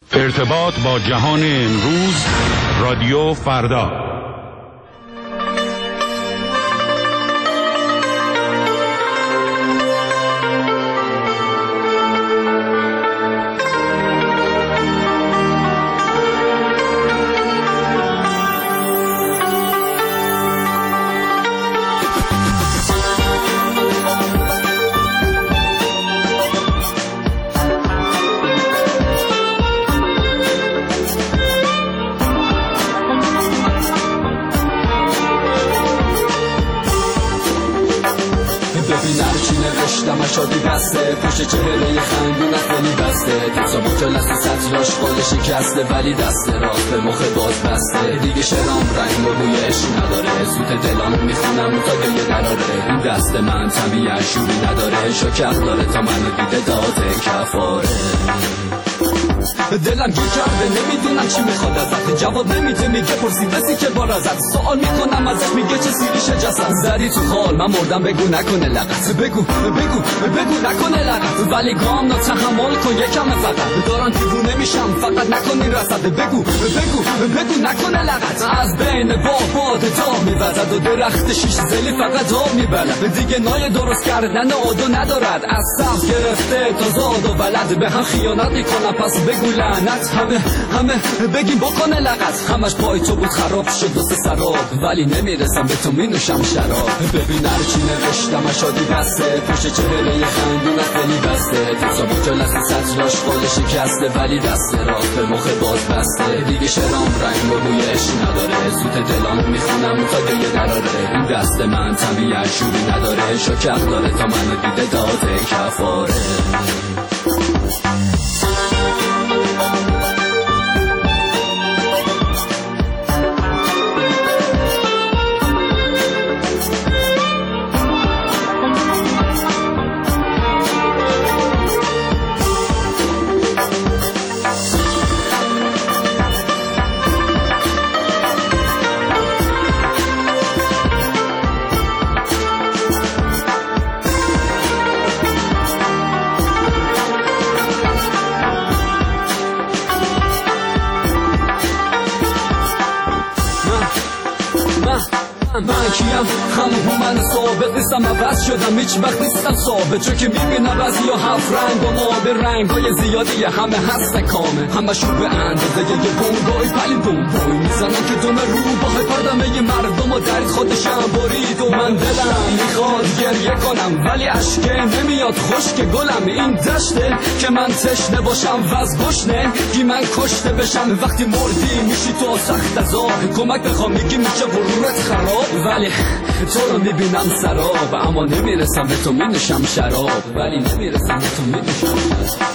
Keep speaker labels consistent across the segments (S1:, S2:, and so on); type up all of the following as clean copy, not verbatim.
S1: ارتباط با جهان امروز، رادیو فردا.
S2: شادی بسته پشت چهره خندون از دلی بسته تبسا مجال است سطراش قال شکسته ولی دست راست به مخ باز بسته دیگه شرام رنگ و بویش نداره سوت دلان میخونم تا یه دراره این دست من طبیعه شوری نداره شاکر داره تا منو دیده داده کفاره دلم گیر کرده نمیدونم چی میخواد ازت جواب نمیده میگه پرسی بسی که بار ازت سوال میکنم ازش میگه چه سیریشه جسد زدی تو خال من مردم بگو نکنه لغت بگو نکنه لغت ولی گام نا تحمل کن یکم فقط دارن دیوونه میشم فقط نکنین رسد بگو نکنه لغت از بین باد تا میوزد و درخت شیش زلی فقط آب میبلد دیگه نای درست کردن آدو ندارد از سم گرفته تا زاد و ولد به هم خیانت میکنم پس بگو لعنت همه بگیم بکنه لغت همش پای تو بود خراب شد دوست سراب ولی نمیرسم به تو مینوشم شراب ببین هرچی نوشتم شادی بسته پشت چهره خندون از دلی بسته تبسا مجال است سطراش قال شکسته ولی دست راست به مخ باز بسته دیگه شرام رنگ و بویش نداره سوت دلان میخونم تا یه دراره این دست من طبیعه شوری نداره شاکر داره تا منو دیده داده کفاره من کیم همون من ثابت نیستم عوض شدم هیچ وقت نیستم ثابت چون که میبینم بعضی ها هفت رنگ و ما به رنگ های زیادی همه هست کامه همه شون به اندازه یه بونگای پلی بونگای میزنم که دوم رو با پردمه مردم و درد خودشم برید و من دلم میخواد گریه کنم ولی اشکه نمیاد خشک گلم این دشته که من تشنه باشم وز گشنه گی من کشته بشم وقتی مردی میشی تو سخت عذاب کمک بخوام میگی میشه غرورت خراب ولی تو رو میبینم سراب اما نمیرسم به تو مینوشم شراب ولی نمیرسم به تو مینوشم شراب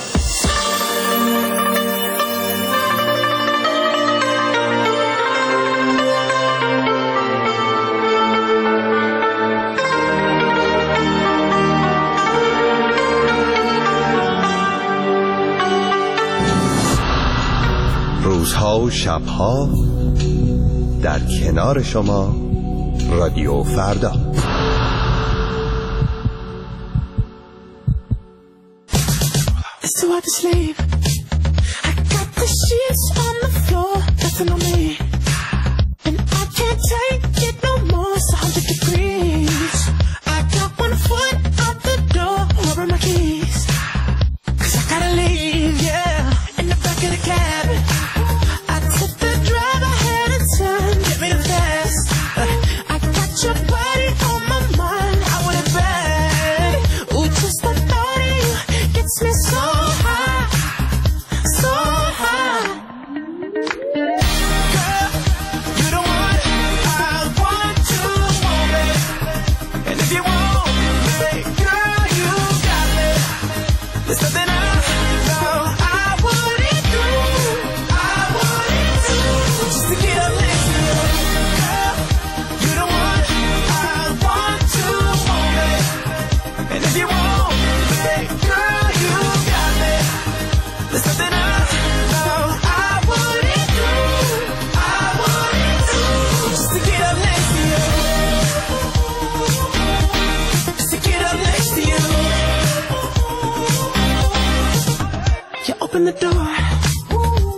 S3: روزها و شبها در کنار شما رادیو فردا.
S4: It's too hard to sleep. I got the sheets on the floor, nothing on me, and I can't take it no more. It's 100 degrees. I got 1 foot out the door, where are my keys? 'Cause I gotta leave, yeah. In the back of the cab, I took the drive ahead of time. Get me the fast. I got your body on my mind. I want it bad. Ooh, just the thought of you gets me so high, so high. Girl, you the one I want to want it. And if you want me, girl, you got me. There's nothing I know I wouldn't do, I wouldn't do, just to get up next to you. Girl, you the one I want to want it. And if you want me, girl, you got me. There's nothing I know I wouldn't do, I wouldn't do, just to get up next to you, just to get up next to you. You open the door,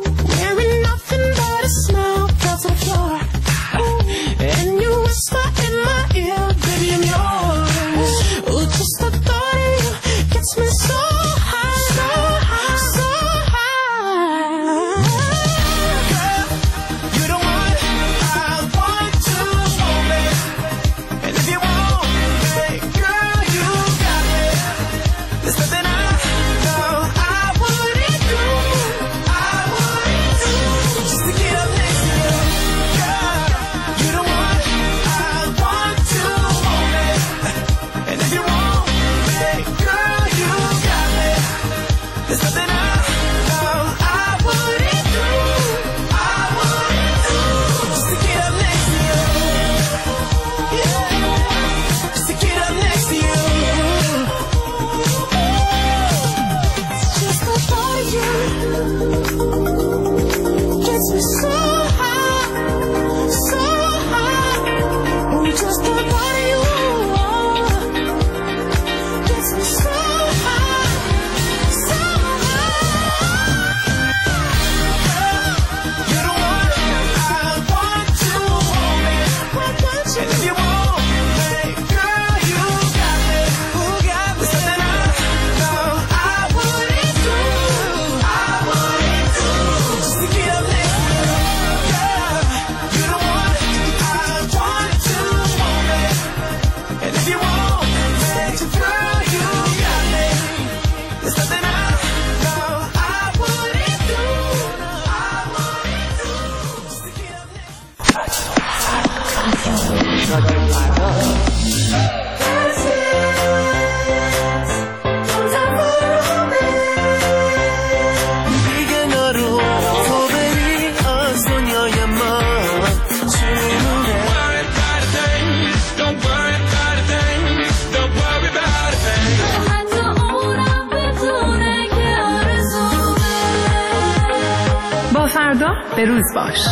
S5: فردا به روز باش.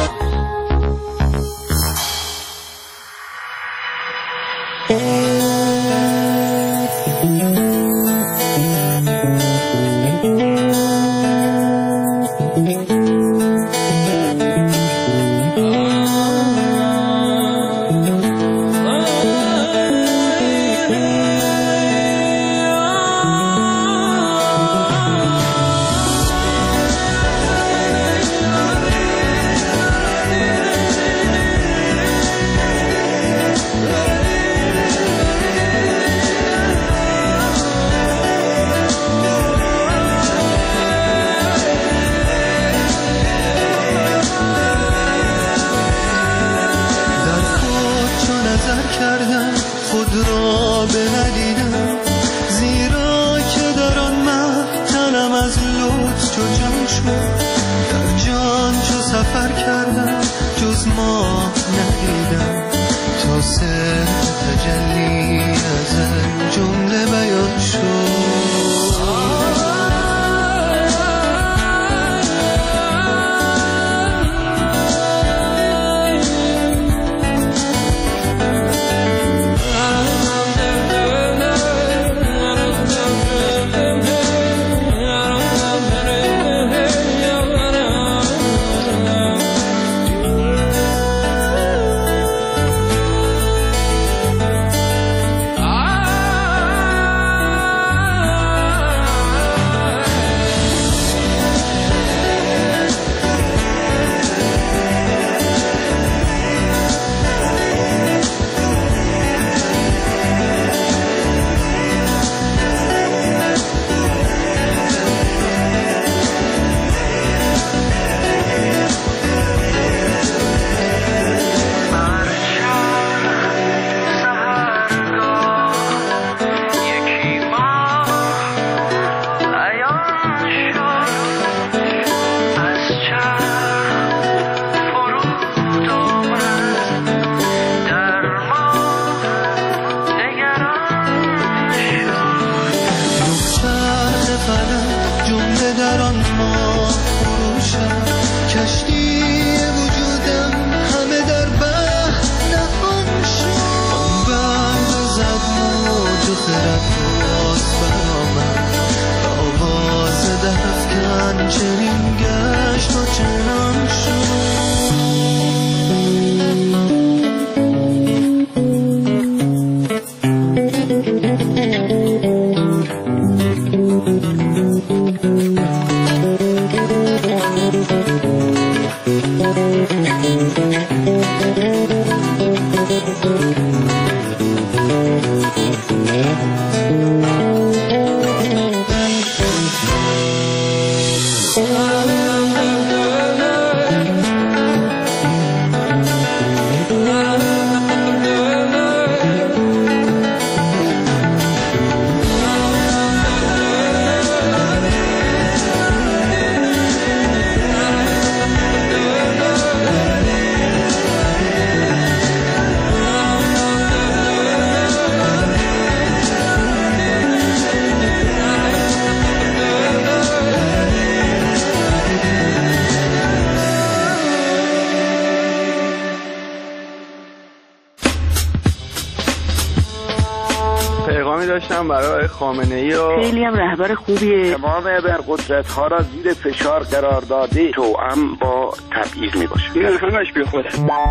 S6: داشتم برای خامنه‌ای و
S7: خیلی هم رهبر خوبیه.
S6: تمام ابرقدرت‌ها را زیر فشار قرار داده توأم با تبعیض میباشه. این همش بی خوده.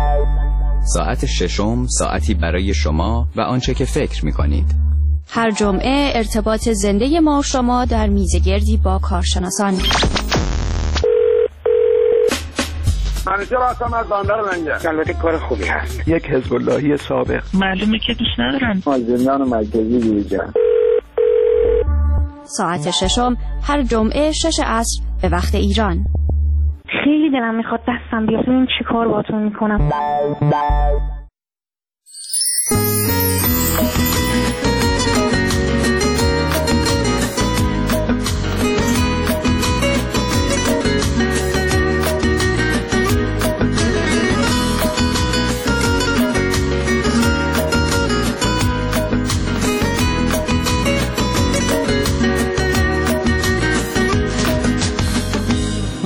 S8: ساعت ششم ساعتی برای شما و آنچه که فکر می‌کنید.
S9: هر جمعه ارتباط زنده ما و شما در میزگردی با کارشناسان.
S6: منیجر هستم از بندر منجر. البته کار خوبی هست. یک حزب اللهی سابق.
S7: معلومه که دوست ندارن.
S6: از زندان مرکزی بیرون.
S9: ساعت ششم هر جمعه 6 عصر به وقت ایران.
S7: خیلی دلم میخواد دستم بیاد ببینم چی کار باهاتون میکنم.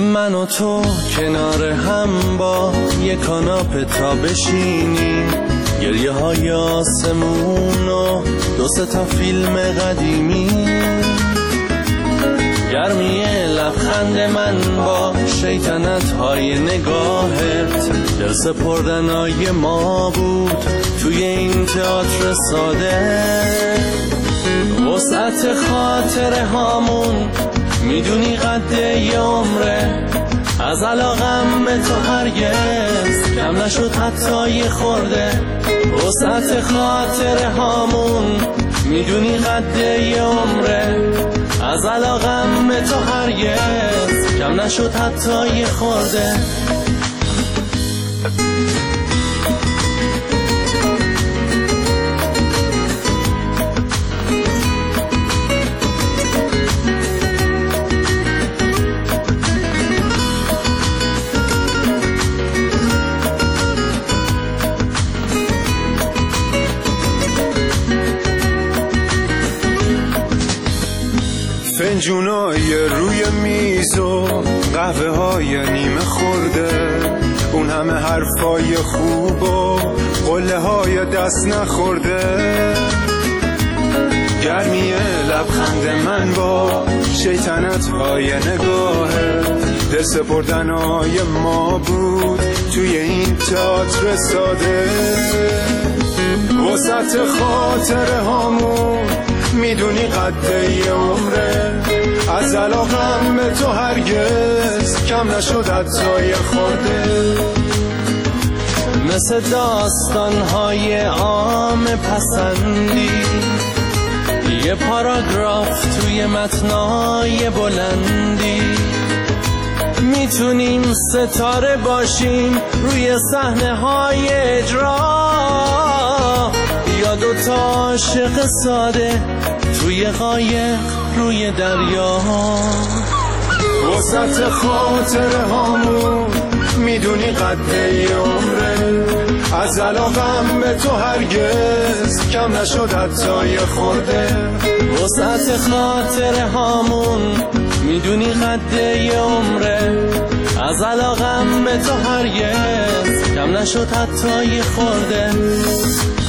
S5: من و تو کنار هم با یه کاناپه تا بشینیم، گریه های آسمون و 2-3 تا فیلم قدیمی، گرمی لبخند من با شیطنت های نگاهت، دل سپردنای ما بود توی این تئاتر ساده. وسعت خاطره هامون میدونی قد یه عمره، از علاقم به تو هرگز کم نشد حتی یه خورده. وسعت خاطره هامون میدونی قد یه عمره، از علاقم به تو هرگز کم نشد حتی یه خورده.
S10: فنجونای روی میز و قهوه های نیمه خورده، اون همه حرفای خوب و قله های دست نخورده، گرمی لبخند من با شیطنت های نگاهه، دل سپردنای ما بود توی این تئاتر ساده. وسط خاطره هامون میدونی قد یه عمره، از علاقم به تو هرگز کم نشد حتی یه خورده.
S5: مثل داستان‌های عام پسندی، یه پاراگراف توی متنای بلندی، میتونیم ستاره باشیم روی صحنه‌های اجرا، یا 2 تا عاشق ساده توی قایق روی دریا.
S10: وسط خاطره هامون میدونی قد یه عمره، از علاقم به تو هرگز کم نشد حتی یه خورده.
S5: وسط خاطره هامون میدونی قد یه عمره، از علاقم به تو هرگز کم نشد حتی یه خورده.